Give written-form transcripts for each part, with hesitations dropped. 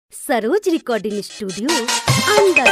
Saroj recording studio अंदर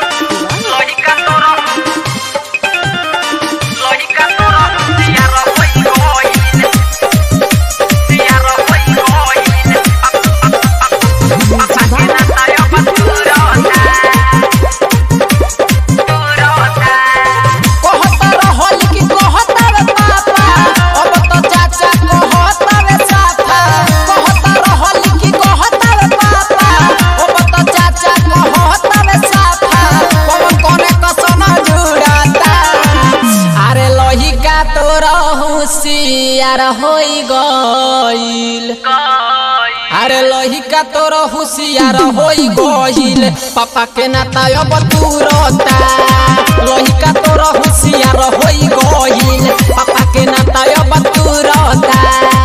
होशियार होई गइल। अरे लहिका तोर होशियार होई गइल, पापा के नाता अब तुरता। लहिका तोर होशियार होई गइल, पापा के नाता अब तुरता।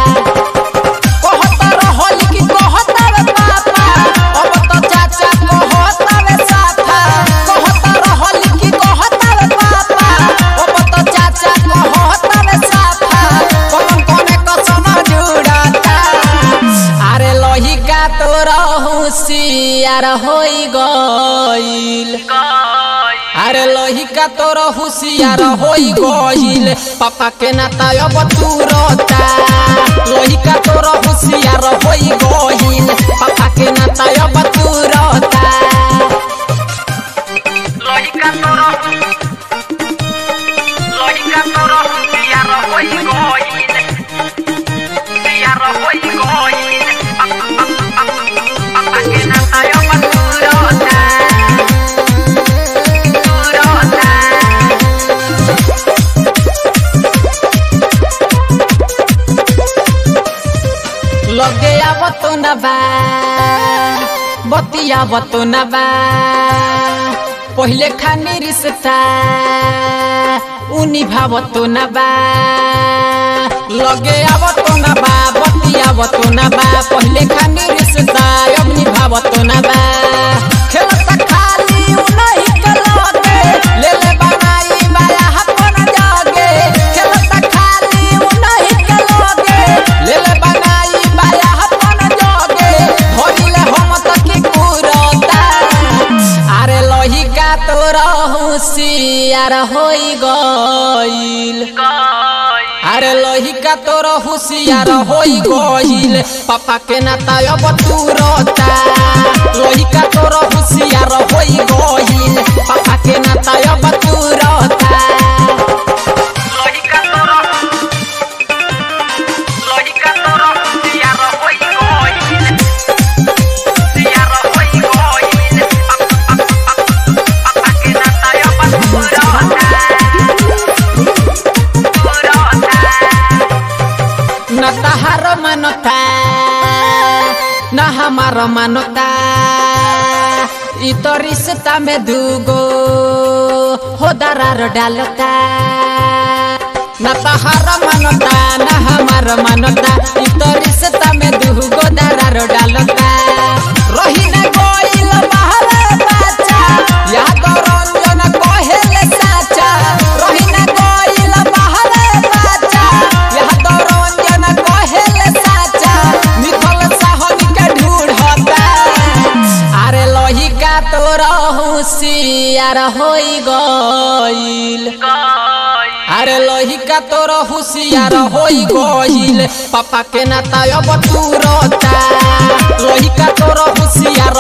कहता रहल कि कहता रे पापा, अब तो चाचा कहता रे साथा। कहता रहल कि कहता रे पापा, अब तो चाचा कहता रे साथा। कौन कोने कसम जुड़ता। अरे लहिका तोर होशियार होई गइल। अरे लहिका तोर होशियार होई गइल, पापा के नाता अब तुरता। लहिका तोर होशियार होई गइल, पापा के नाता अब तुरता। लहिका तोर होशियार होई गइल, होशियार होई गइल, पापा के नाता अब तुरता। लगे आवत न बा बतियावत न बा, पहिले खानी रिश्ता उनी भावत न बा। लगे आवत न बा बतियावत न बा, पहिले खानी रिश्ता अब निभावत न बा। खेलता खाली उनही के लगे, ले ले बनाई माया अपन जागे। खेलता खाली उनही के लगे, ले ले बनाई माया अपन जागे। धरिले हम तक कुरता। अरे लहिका तोर होशियार होई गइल। अरे लहिका तोर होशियार होई गइल, पापा के नाता अब तुरता। लहिका तोर होशियार होई गइल, पापा के नाता अब तुरता। लहिका तोर होशियार होई गइल, होशियार होई गइल, पापा के नाता अब तुरता। न तहार मानता न हमार मानता, इ तो रिश्ता में दूगो हो दरार डालता। न तहार मानता न हमार मानता, इ तो रिश्ता में दूगो दरार डालता। रही न गइल बाहर बाचा, याद रंजन कहेले साचा। रही न गइल बाहर बाचा, याद रंजन कहेले साचा। मिथल साहनी के ढूढ़ता। अरे लहिका तोर होशियार होई गइल। अरे लहिका तोर होशियार होई गइल, पापा के नाता अब तुरता। लहिका तोर होशियार